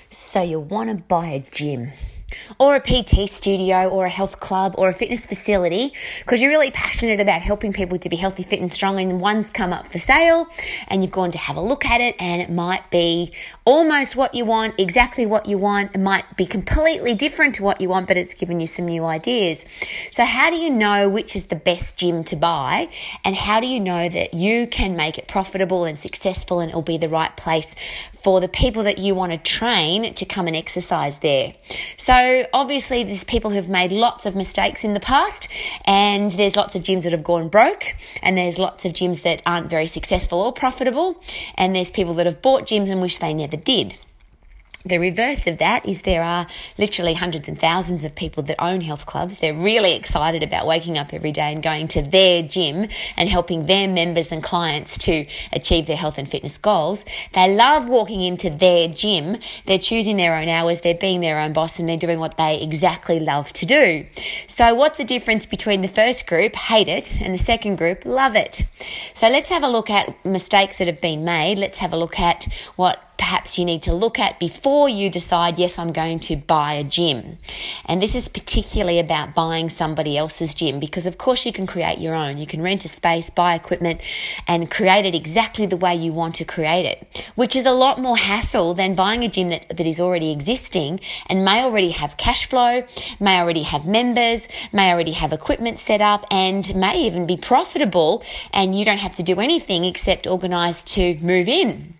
So you want to buy a gym or a PT studio or a health club or a fitness facility because you're really passionate about helping people to be healthy, fit and strong, and one's come up for sale and you've gone to have a look at it and it might be almost what you want, exactly what you want. It might be completely different to what you want, but it's given you some new ideas. So how do you know which is the best gym to buy, and how do you know that you can make it profitable and successful and it'll be the right place for the people that you want to train to come and exercise there? So obviously there's people who've made lots of mistakes in the past, and there's lots of gyms that have gone broke, and there's lots of gyms that aren't very successful or profitable, and there's people that have bought gyms and wish they never did. The reverse of that is there are literally hundreds and thousands of people that own health clubs. They're really excited about waking up every day and going to their gym and helping their members and clients to achieve their health and fitness goals. They love walking into their gym. They're choosing their own hours. They're being their own boss, and they're doing what they exactly love to do. So what's the difference between the first group, hate it, and the second group, love it? So let's have a look at mistakes that have been made. Let's have a look at what perhaps you need to look at before you decide, yes, I'm going to buy a gym. And this is particularly about buying somebody else's gym, because of course you can create your own. You can rent a space, buy equipment, and create it exactly the way you want to create it, which is a lot more hassle than buying a gym that is already existing and may already have cash flow, may already have members, may already have equipment set up, and may even be profitable, and you don't have to do anything except organise to move in.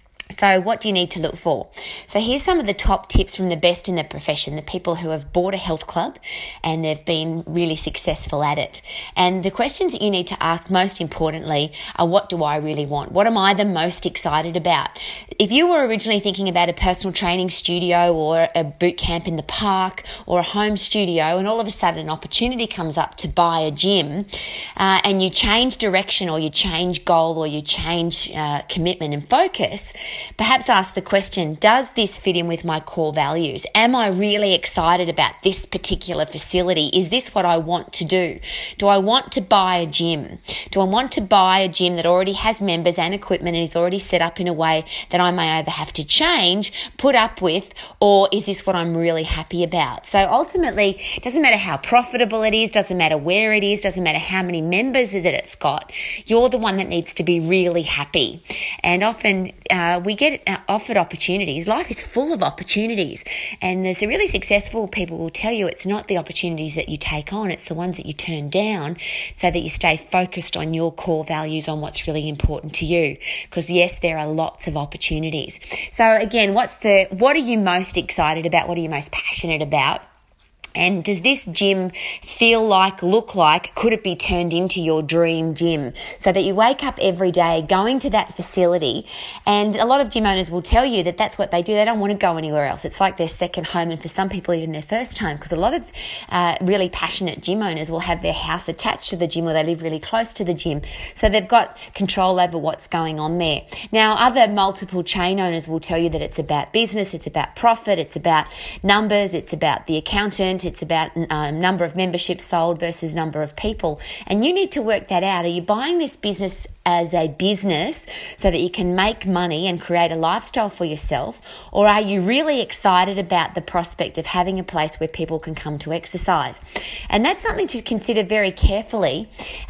So what do you need to look for? So here's some of the top tips from the best in the profession, the people who have bought a health club and they've been really successful at it. And the questions that you need to ask most importantly are, what do I really want? What am I the most excited about? If you were originally thinking about a personal training studio or a boot camp in the park or a home studio, and all of a sudden an opportunity comes up to buy a gym, and you change direction or you change goal or you change commitment and focus, perhaps ask the question, does this fit in with my core values? Am I really excited about this particular facility? Is this what I want to do? Do I want to buy a gym? Do I want to buy a gym that already has members and equipment and is already set up in a way that I may either have to change, put up with, or is this what I'm really happy about? So ultimately, it doesn't matter how profitable it is, doesn't matter where it is, doesn't matter how many members that it's got. You're the one that needs to be really happy. And often we get offered opportunities. Life is full of opportunities, and there's the really successful people will tell you it's not the opportunities that you take on, it's the ones that you turn down, so that you stay focused on your core values, on what's really important to you. Because yes, there are lots of opportunities. So again, what are you most excited about? What are you most passionate about? And does this gym feel like, look like, could it be turned into your dream gym? So that you wake up every day going to that facility. And a lot of gym owners will tell you that that's what they do. They don't want to go anywhere else. It's like their second home, and for some people even their first home, because a lot of really passionate gym owners will have their house attached to the gym, or they live really close to the gym. So they've got control over what's going on there. Now, other multiple chain owners will tell you that it's about business, it's about profit, it's about numbers, it's about the accountant, it's about number of memberships sold versus number of people. And you need to work that out. Are you buying this business as a business so that you can make money and create a lifestyle for yourself? Or are you really excited about the prospect of having a place where people can come to exercise? And that's something to consider very carefully.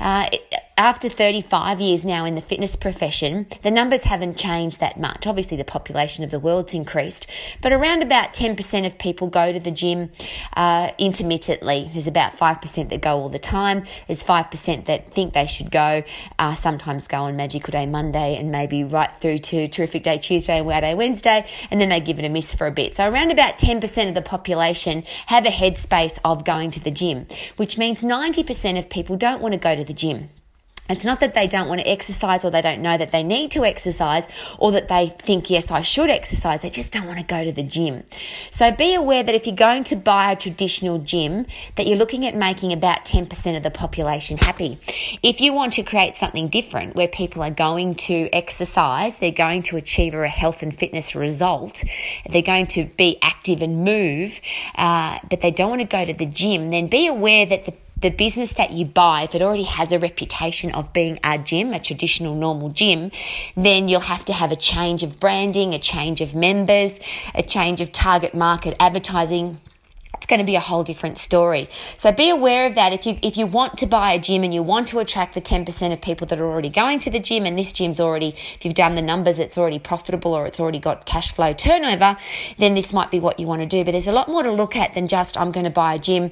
After 35 years now in the fitness profession, the numbers haven't changed that much. Obviously, the population of the world's increased, but around about 10% of people go to the gym intermittently. There's about 5% that go all the time. There's 5% that think they should go, sometimes go on Magical Day Monday and maybe right through to Terrific Day Tuesday and Wow Day Wednesday, and then they give it a miss for a bit. So around about 10% of the population have a headspace of going to the gym, which means 90% of people don't want to go to the gym. It's not that they don't want to exercise or they don't know that they need to exercise or that they think, yes, I should exercise. They just don't want to go to the gym. So be aware that if you're going to buy a traditional gym, that you're looking at making about 10% of the population happy. If you want to create something different where people are going to exercise, they're going to achieve a health and fitness result, they're going to be active and move, but they don't want to go to the gym, then be aware that the business that you buy, if it already has a reputation of being a gym, a traditional normal gym, then you'll have to have a change of branding, a change of members, a change of target market advertising. It's going to be a whole different story. So be aware of that. If you want to buy a gym and you want to attract the 10% of people that are already going to the gym, and this gym's already, if you've done the numbers, it's already profitable or it's already got cash flow turnover, then this might be what you want to do. But there's a lot more to look at than just, I'm going to buy a gym.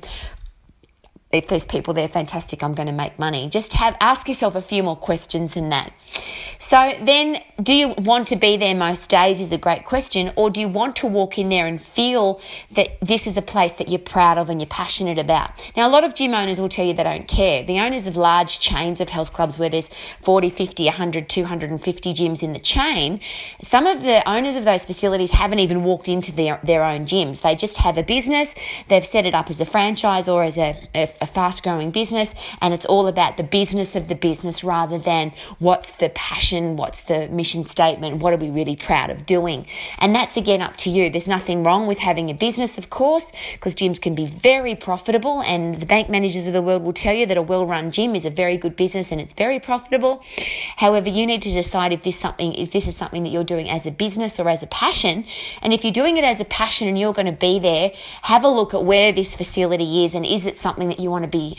If there's people there, fantastic, I'm going to make money. Just ask yourself a few more questions than that. So then, do you want to be there most days is a great question, or do you want to walk in there and feel that this is a place that you're proud of and you're passionate about? Now, a lot of gym owners will tell you they don't care. The owners of large chains of health clubs where there's 40, 50, 100, 250 gyms in the chain, some of the owners of those facilities haven't even walked into their own gyms. They just have a business. They've set it up as a franchise or as a fast-growing business, and it's all about the business of the business rather than what's the passion, what's the mission statement, what are we really proud of doing. And that's, again, up to you. There's nothing wrong with having a business, of course, because gyms can be very profitable, and the bank managers of the world will tell you that a well-run gym is a very good business and it's very profitable. However, you need to decide if this is something that you're doing as a business or as a passion. And if you're doing it as a passion and you're going to be there, have a look at where this facility is, and is it something that you want to be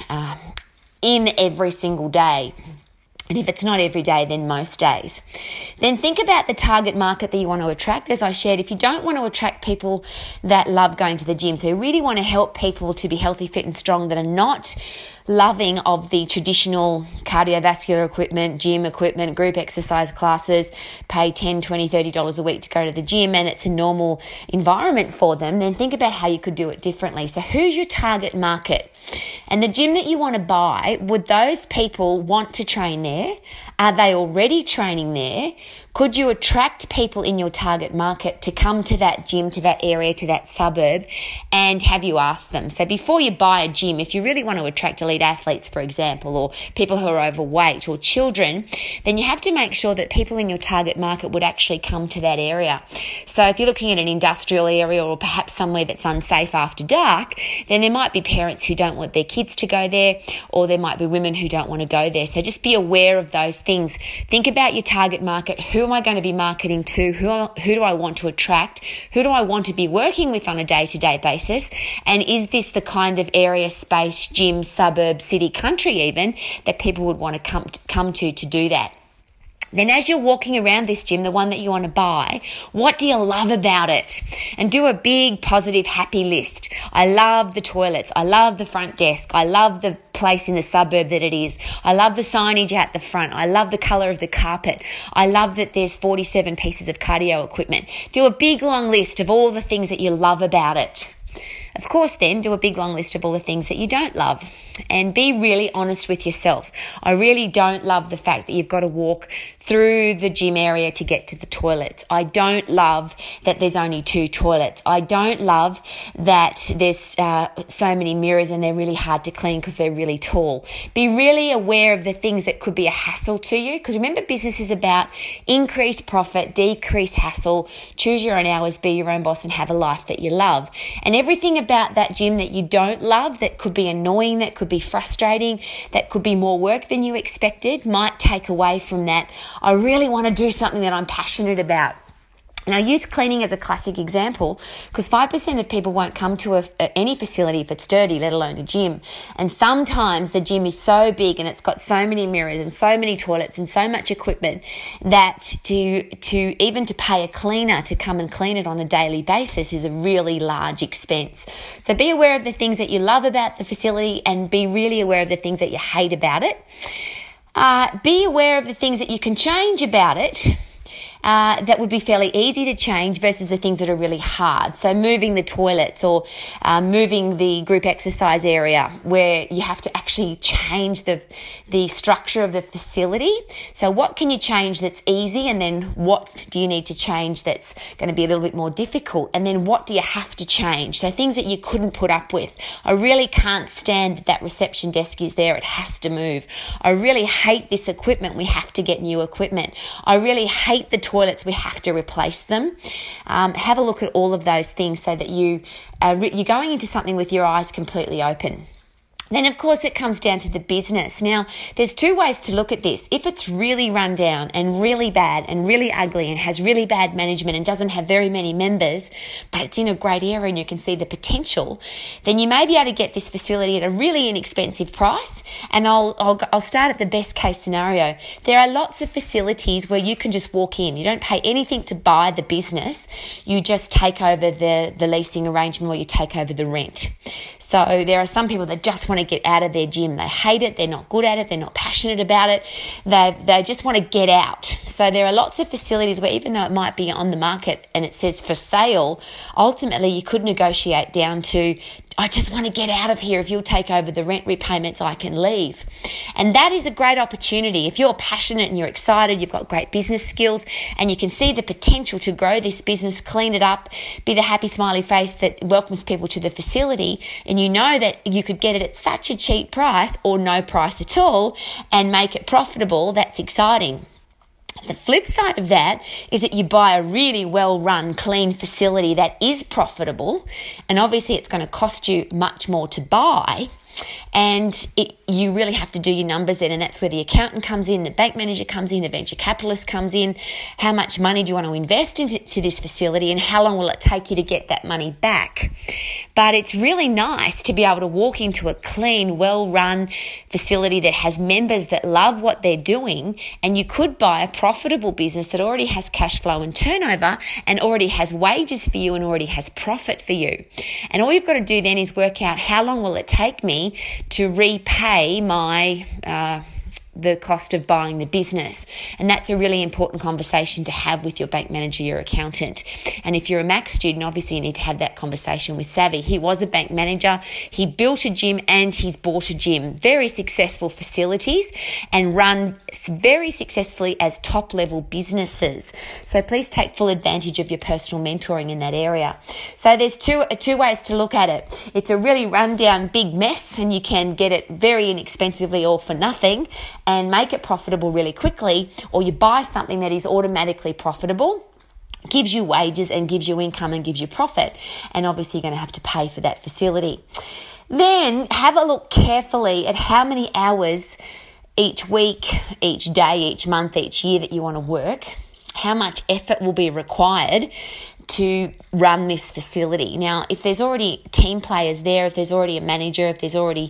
in every single day. And if it's not every day, then most days. Then think about the target market that you want to attract. As I shared, if you don't want to attract people that love going to the gym, so you really want to help people to be healthy, fit and strong that are not loving of the traditional cardiovascular equipment, gym equipment, group exercise classes, pay $10, $20, $30 a week to go to the gym, and it's a normal environment for them, then think about how you could do it differently. So who's your target market? And the gym that you want to buy, would those people want to train there? Are they already training there? Could you attract people in your target market to come to that gym, to that area, to that suburb, and have you asked them? So before you buy a gym, if you really want to attract elite athletes, for example, or people who are overweight or children, then you have to make sure that people in your target market would actually come to that area. So if you're looking at an industrial area or perhaps somewhere that's unsafe after dark, then there might be parents who don't want their kids to go there, or there might be women who don't want to go there. So just be aware of those things. Think about your target market. Who am I going to be marketing to? Who do I want to attract? Who do I want to be working with on a day-to-day basis? And is this the kind of area, space, gym, suburb, city, country even, that people would want to come to do that? Then as you're walking around this gym, the one that you want to buy, what do you love about it? And do a big, positive, happy list. I love the toilets. I love the front desk. I love the place in the suburb that it is. I love the signage at the front. I love the colour of the carpet. I love that there's 47 pieces of cardio equipment. Do a big, long list of all the things that you love about it. Of course, then, do a big long list of all the things that you don't love, and be really honest with yourself. I really don't love the fact that you've got to walk through the gym area to get to the toilets. I don't love that there's only 2 toilets. I don't love that there's so many mirrors and they're really hard to clean because they're really tall. Be really aware of the things that could be a hassle to you, because remember, business is about increase profit, decrease hassle, choose your own hours, be your own boss, and have a life that you love. And everything about that gym that you don't love, that could be annoying, that could be frustrating, that could be more work than you expected, might take away from that. I really want to do something that I'm passionate about. And I use cleaning as a classic example because 5% of people won't come to any facility if it's dirty, let alone a gym. And sometimes the gym is so big and it's got so many mirrors and so many toilets and so much equipment that to even to pay a cleaner to come and clean it on a daily basis is a really large expense. So be aware of the things that you love about the facility and be really aware of the things that you hate about it. Be aware of the things that you can change about it. That would be fairly easy to change versus the things that are really hard. So moving the toilets or moving the group exercise area where you have to actually change the structure of the facility. So what can you change that's easy, and then what do you need to change that's going to be a little bit more difficult, and then what do you have to change? So things that you couldn't put up with. I really can't stand that reception desk is there. It has to move. I really hate this equipment. We have to get new equipment. I really hate the toilets, we have to replace them. Have a look at all of those things so that you're going into something with your eyes completely open. Then, of course, it comes down to the business. Now, there's two ways to look at this. If it's really run down and really bad and really ugly and has really bad management and doesn't have very many members, but it's in a great area and you can see the potential, then you may be able to get this facility at a really inexpensive price. And I'll start at the best case scenario. There are lots of facilities where you can just walk in. You don't pay anything to buy the business. You just take over the leasing arrangement, or you take over the rent. So there are some people that just want to get out of their gym. They hate it. They're not good at it. They're not passionate about it. They just want to get out. So there are lots of facilities where, even though it might be on the market and it says for sale, ultimately you could negotiate down to, I just want to get out of here. If you'll take over the rent repayments, I can leave. And that is a great opportunity. If you're passionate and you're excited, you've got great business skills, and you can see the potential to grow this business, clean it up, be the happy smiley face that welcomes people to the facility, and you know that you could get it at such a cheap price or no price at all and make it profitable, that's exciting. The flip side of that is that you buy a really well-run, clean facility that is profitable, and obviously it's going to cost you much more to buy, and you really have to do your numbers in, and that's where the accountant comes in, the bank manager comes in, the venture capitalist comes in. How much money do you want to invest into this facility, and how long will it take you to get that money back? But it's really nice to be able to walk into a clean, well-run facility that has members that love what they're doing, and you could buy a profitable business that already has cash flow and turnover and already has wages for you and already has profit for you. And all you've got to do then is work out, how long will it take me to repay my the cost of buying the business. And that's a really important conversation to have with your bank manager, your accountant. And if you're a Max student, obviously you need to have that conversation with Savvy. He was a bank manager. He built a gym and he's bought a gym. Very successful facilities and run very successfully as top-level businesses. So please take full advantage of your personal mentoring in that area. So there's two ways to look at it. It's a really run-down big mess, and you can get it very inexpensively or for nothing and make it profitable really quickly, or you buy something that is automatically profitable, gives you wages and gives you income and gives you profit, and obviously you're going to have to pay for that facility. Then have a look carefully at how many hours each week, each day, each month, each year that you want to work, how much effort will be required to run this facility. Now, if there's already team players there, if there's already a manager, if there's already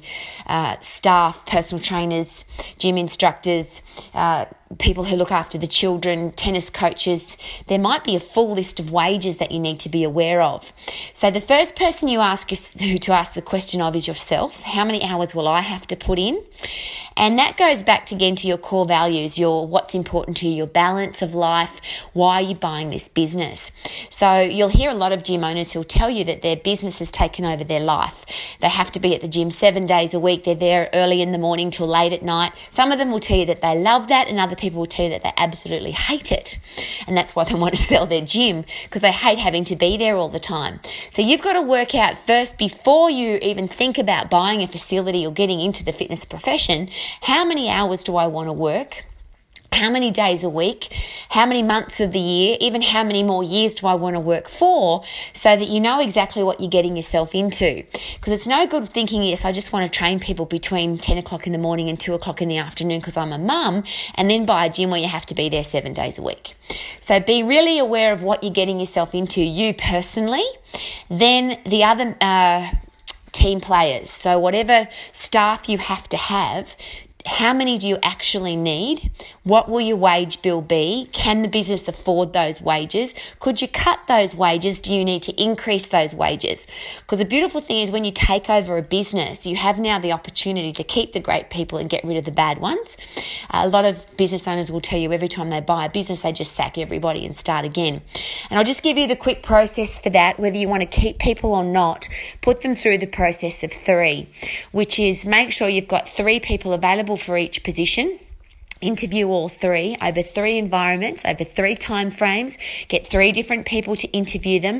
staff, personal trainers, gym instructors, people who look after the children, tennis coaches, there might be a full list of wages that you need to be aware of. So the first person you ask to ask the question of is yourself. How many hours will I have to put in? And that goes back again to your core values, your what's important to you, your balance of life, why are you buying this business? So you'll hear a lot of gym owners who'll tell you that their business has taken over their life. They have to be at the gym 7 days a week. They're there early in the morning till late at night. Some of them will tell you that they love that, and other people will tell you that they absolutely hate it. And that's why they want to sell their gym, because they hate having to be there all the time. So you've got to work out first, before you even think about buying a facility or getting into the fitness profession, how many hours do I want to work? How many days a week? How many months of the year? Even how many more years do I want to work for, so that you know exactly what you're getting yourself into? Because it's no good thinking, yes, I just want to train people between 10 o'clock in the morning and 2 o'clock in the afternoon because I'm a mum, and then buy a gym where you have to be there 7 days a week. So be really aware of what you're getting yourself into, you personally. Then the other team players. So whatever staff you have to have, how many do you actually need? What will your wage bill be? Can the business afford those wages? Could you cut those wages? Do you need to increase those wages? Because the beautiful thing is, when you take over a business, you have now the opportunity to keep the great people and get rid of the bad ones. A lot of business owners will tell you every time they buy a business, they just sack everybody and start again. And I'll just give you the quick process for that. Whether you want to keep people or not, put them through the process of 3, which is make sure you've got 3 people available for each position. Interview all three over 3 environments, over 3 time frames. Get 3 different people to interview them.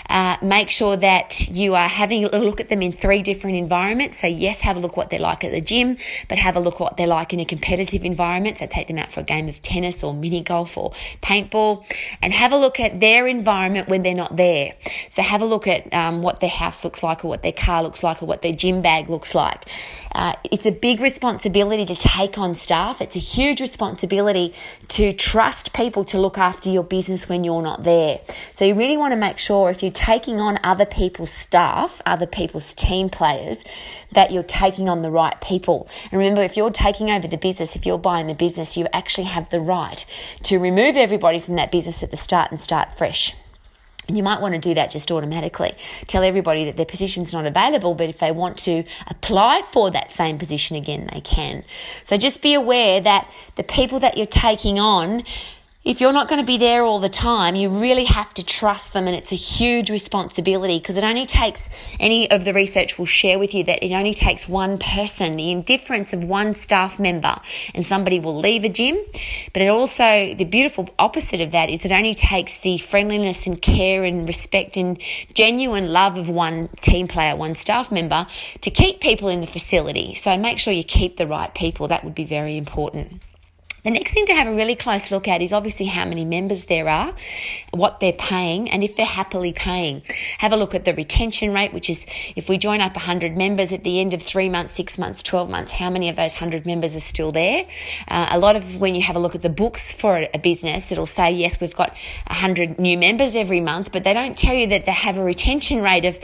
Make sure that you are having a look at them in 3 different environments. So yes, have a look what they're like at the gym, but have a look what they're like in a competitive environment. So take them out for a game of tennis or mini golf or paintball, and have a look at their environment when they're not there. So have a look at what their house looks like, or what their car looks like, or what their gym bag looks like. It's a big responsibility to take on staff. It's a huge responsibility to trust people to look after your business when you're not there. So you really want to make sure if you're taking on other people's staff, other people's team players, that you're taking on the right people. And remember, if you're taking over the business, if you're buying the business, you actually have the right to remove everybody from that business at the start and start fresh. And you might want to do that just automatically. Tell everybody that their position's not available, but if they want to apply for that same position again, they can. So just be aware that the people that you're taking on, if you're not going to be there all the time, you really have to trust them, and it's a huge responsibility, because it only takes, any of the research will share with you that it only takes one person, the indifference of one staff member, and somebody will leave a gym. But it also, the beautiful opposite of that is it only takes the friendliness and care and respect and genuine love of one team player, one staff member, to keep people in the facility. So make sure you keep the right people. That would be very important. The next thing to have a really close look at is obviously how many members there are, what they're paying, and if they're happily paying. Have a look at the retention rate, which is if we join up 100 members at the end of 3 months, 6 months, 12 months, how many of those 100 members are still there? A lot of, when you have a look at the books for a business, it'll say, yes, we've got 100 new members every month, but they don't tell you that they have a retention rate of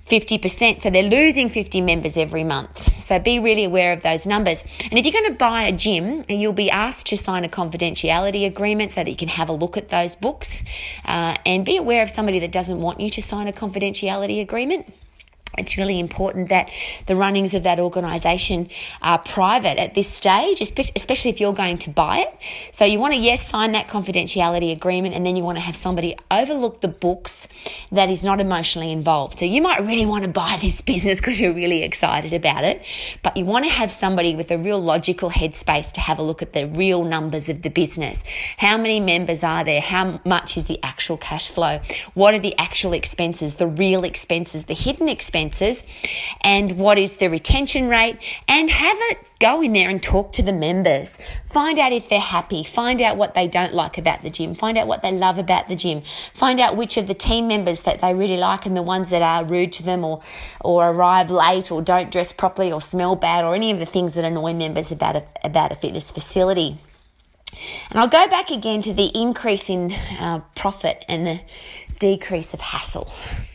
50%, so they're losing 50 members every month. So be really aware of those numbers. And if you're going to buy a gym, you'll be asked to sign a confidentiality agreement so that you can have a look at those books, and be aware of somebody that doesn't want you to sign a confidentiality agreement. It's really important that the runnings of that organisation are private at this stage, especially if you're going to buy it. So you want to, yes, sign that confidentiality agreement, and then you want to have somebody overlook the books that is not emotionally involved. So you might really want to buy this business because you're really excited about it, but you want to have somebody with a real logical headspace to have a look at the real numbers of the business. How many members are there? How much is the actual cash flow? What are the actual expenses, the real expenses, the hidden expenses? And what is the retention rate? And have it go in there and talk to the members. Find out if they're happy. Find out what they don't like about the gym. Find out what they love about the gym. Find out which of the team members that they really like and the ones that are rude to them or arrive late or don't dress properly or smell bad or any of the things that annoy members about a fitness facility. And I'll go back again to the increase in profit and the decrease of hassle.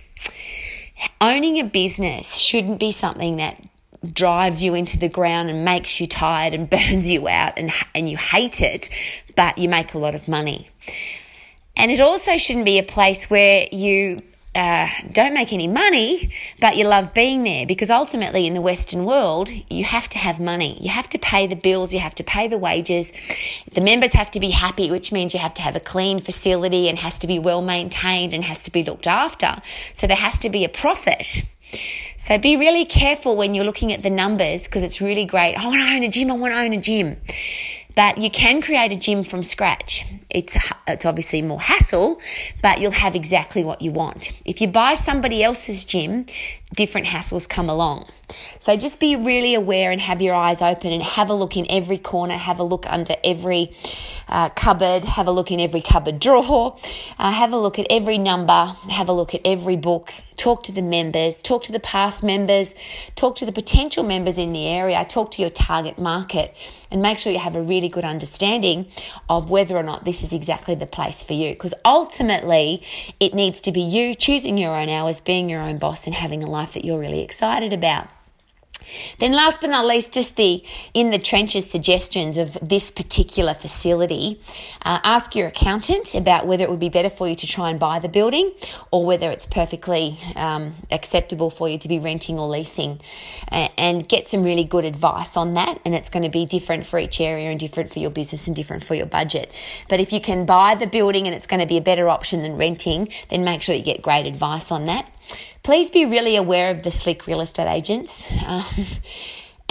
Owning a business shouldn't be something that drives you into the ground and makes you tired and burns you out and you hate it, but you make a lot of money. And it also shouldn't be a place where you don't make any money, but you love being there, because ultimately in the Western world, you have to have money. You have to pay the bills, you have to pay the wages. The members have to be happy, which means you have to have a clean facility and has to be well maintained and has to be looked after. So there has to be a profit. So be really careful when you're looking at the numbers, because it's really great. I want to own a gym. But you can create a gym from scratch. It's obviously more hassle, but you'll have exactly what you want. If you buy somebody else's gym, different hassles come along. So just be really aware and have your eyes open and have a look in every corner, have a look under every cupboard, have a look in every cupboard drawer, have a look at every number, have a look at every book, talk to the members, talk to the past members, talk to the potential members in the area, talk to your target market, and make sure you have a really good understanding of whether or not this is exactly the place for you. Because ultimately, it needs to be you choosing your own hours, being your own boss, and having a life that you're really excited about. Then last but not least, just the in the trenches suggestions of this particular facility. Ask your accountant about whether it would be better for you to try and buy the building or whether it's perfectly acceptable for you to be renting or leasing, and get some really good advice on that. And it's going to be different for each area and different for your business and different for your budget. But if you can buy the building and it's going to be a better option than renting, then make sure you get great advice on that. Please be really aware of the slick real estate agents.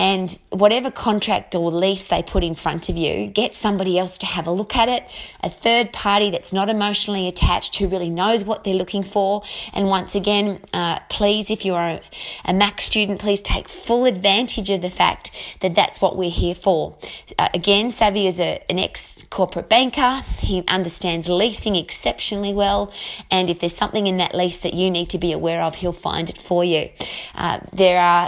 And whatever contract or lease they put in front of you, get somebody else to have a look at it, a third party that's not emotionally attached, who really knows what they're looking for. And once again, please, if you are a Mac student, please take full advantage of the fact that that's what we're here for. Again, Savvy is an ex-corporate banker. He understands leasing exceptionally well. And if there's something in that lease that you need to be aware of, he'll find it for you. There are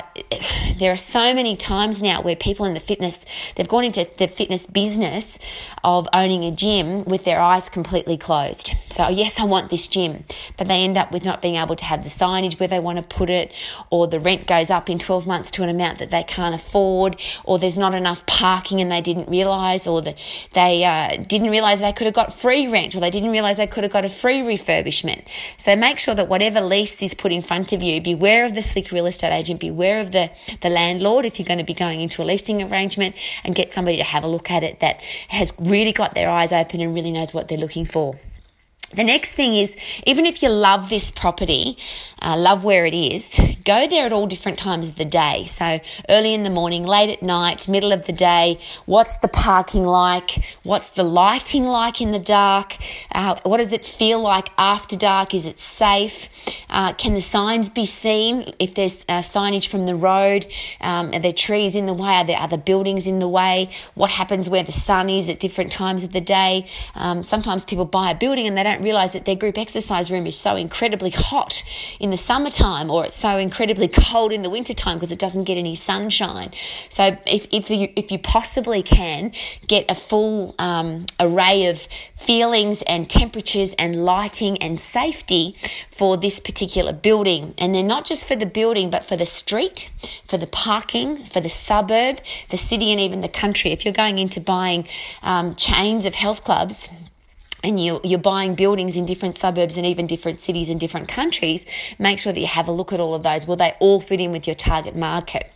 so many times now where people in they've gone into the fitness business of owning a gym with their eyes completely closed. So yes, I want this gym, but they end up with not being able to have the signage where they want to put it, or the rent goes up in 12 months to an amount that they can't afford, or there's not enough parking and they didn't realise, or they didn't realise they could have got free rent, or they didn't realise they could have got a free refurbishment. So make sure that whatever lease is put in front of you, beware of the slick real estate agent, beware of the landlord if you're going to be going into a leasing arrangement, and get somebody to have a look at it that has really got their eyes open and really knows what they're looking for. The next thing is, even if you love this property, love where it is, go there at all different times of the day. So early in the morning, late at night, middle of the day. What's the parking like? What's the lighting like in the dark? What does it feel like after dark? Is it safe? Can the signs be seen? If there's signage from the road, are there trees in the way? Are there other buildings in the way? What happens where the sun is at different times of the day? Sometimes people buy a building and they don't realise that their group exercise room is so incredibly hot in the summertime, or it's so incredibly cold in the wintertime because it doesn't get any sunshine. So if you possibly can, get a full array of feelings and temperatures and lighting and safety for this particular building. And they're not just for the building, but for the street, for the parking, for the suburb, the city, and even the country. If you're going into buying chains of health clubs, and you're buying buildings in different suburbs and even different cities and different countries, make sure that you have a look at all of those. Will they all fit in with your target market?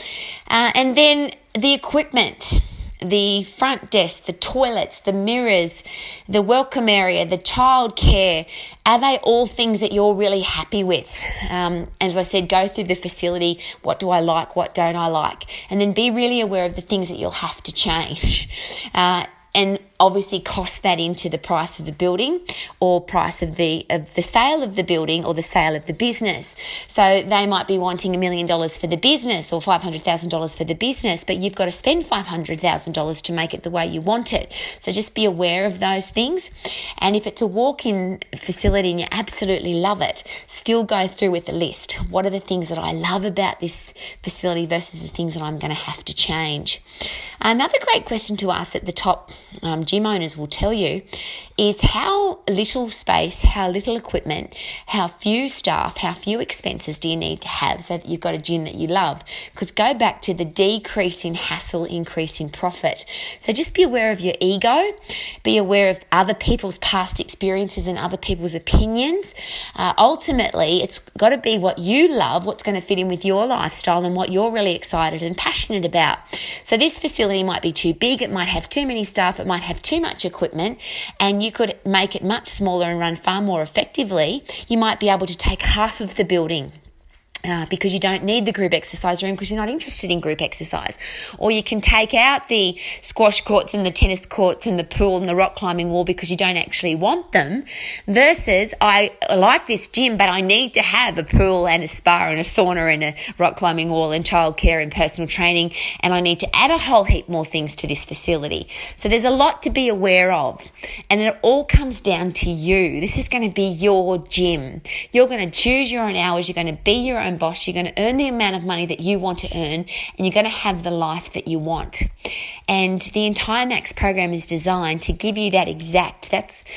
And then the equipment, the front desk, the toilets, the mirrors, the welcome area, the childcare, are they all things that you're really happy with? And as I said, go through the facility. What do I like? What don't I like? And then be really aware of the things that you'll have to change. And obviously cost that into the price of the building, or price of the sale of the building, or the sale of the business. So they might be wanting $1 million for the business, or $500,000 for the business, but you've got to spend $500,000 to make it the way you want it. So just be aware of those things. And if it's a walk-in facility and you absolutely love it, still go through with the list. What are the things that I love about this facility versus the things that I'm going to have to change? Another great question to ask at the top, gym owners will tell you, is how little space, how little equipment, how few staff, how few expenses do you need to have so that you've got a gym that you love? Because go back to the decrease in hassle, increase in profit. So just be aware of your ego, be aware of other people's past experiences and other people's opinions. Ultimately, it's got to be what you love, what's going to fit in with your lifestyle and what you're really excited and passionate about. So this facility might be too big, it might have too many staff, it might have too much equipment, and you could make it much smaller and run far more effectively. You might be able to take half of the building because you don't need the group exercise room because you're not interested in group exercise. Or you can take out the squash courts and the tennis courts and the pool and the rock climbing wall because you don't actually want them, versus I like this gym but I need to have a pool and a spa and a sauna and a rock climbing wall and childcare and personal training, and I need to add a whole heap more things to this facility. So there's a lot to be aware of, and it all comes down to you. This is going to be your gym. You're going to choose your own hours, you're going to be your own boss, you're going to earn the amount of money that you want to earn, and you're going to have the life that you want. And the entire Max program is designed to give you that exact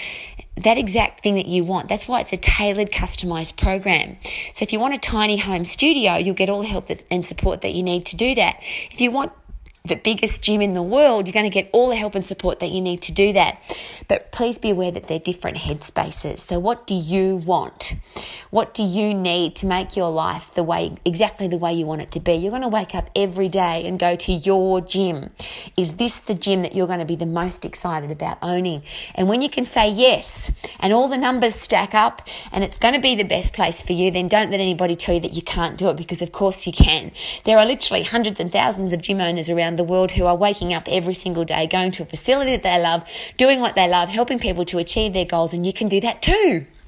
thing that you want. That's why it's a tailored, customized program. So if you want a tiny home studio, you'll get all the help and support that you need to do that. If you want the biggest gym in the world, you're going to get all the help and support that you need to do that. But please be aware that they're different headspaces. So what do you want? What do you need to make your life exactly the way you want it to be? You're going to wake up every day and go to your gym. Is this the gym that you're going to be the most excited about owning? And when you can say yes, and all the numbers stack up, and it's going to be the best place for you, then don't let anybody tell you that you can't do it, because of course you can. There are literally hundreds and thousands of gym owners around the world who are waking up every single day, going to a facility that they love, doing what they love, helping people to achieve their goals, and you can do that too.